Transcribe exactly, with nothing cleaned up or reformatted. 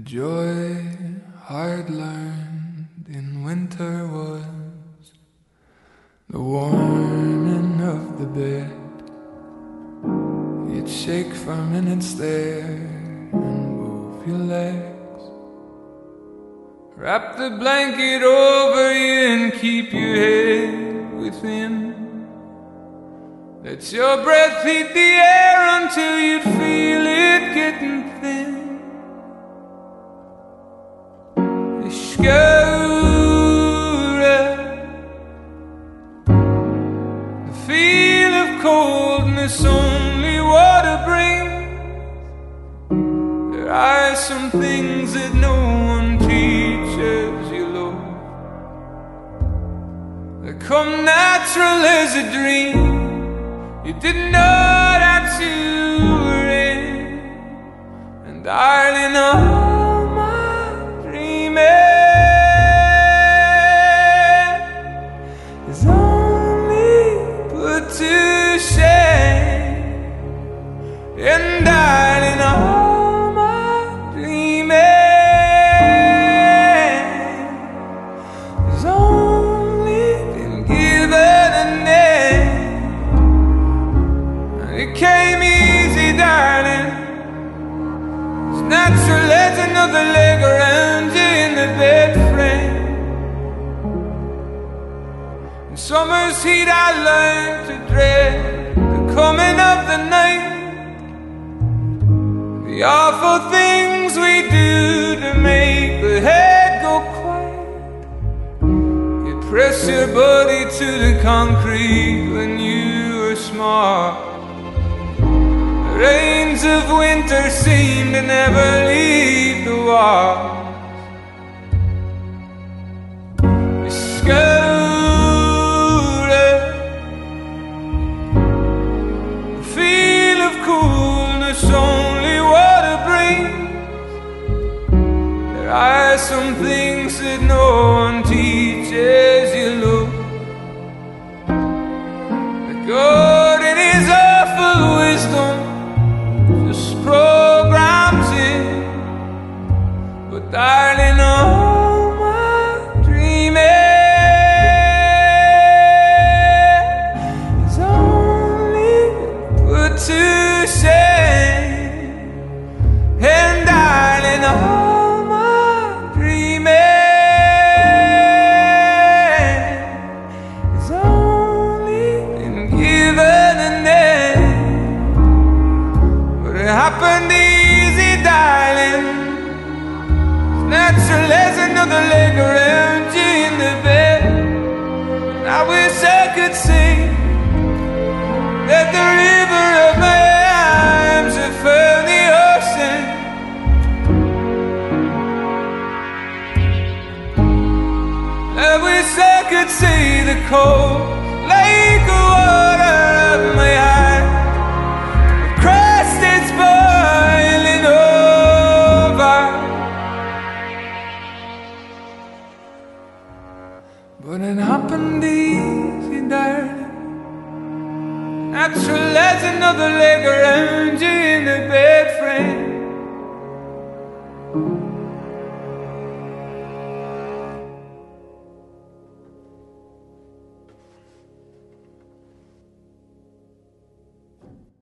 joy hard learned in winter was the warming of the bed. You'd shake for minutes there and move your legs, wrap the blanket over you and keep your head within. Let your breath heat the air until you'd feel it getting thin. The feel of coldness only water brings. There are some things that no one teaches you, Lord, that come natural as a dream. You didn't know that you were in. And darling, all my dreaming is only put to shame. And darling, all my dreaming is only been given a name. It came easy, darling. It's natural as another leg around you in the bed frame. In summer's heat I learned to dread the coming of the night, the awful things we do to make the head go quiet. You press your body to the concrete when you were smart. The rains of winter seem to never leave the walls. You scouted the feel of coolness only water brings. There are some things that no one teaches you, look. The God in His awful wisdom programs in, but darling, all my dreaming is only put to shame. And darling, all my dreaming is only been given a name. It happened easy, darling. It's natural as another leg around you in the bed. And I wish I could say that the river of my arms had found the ocean. I wish I could say the cold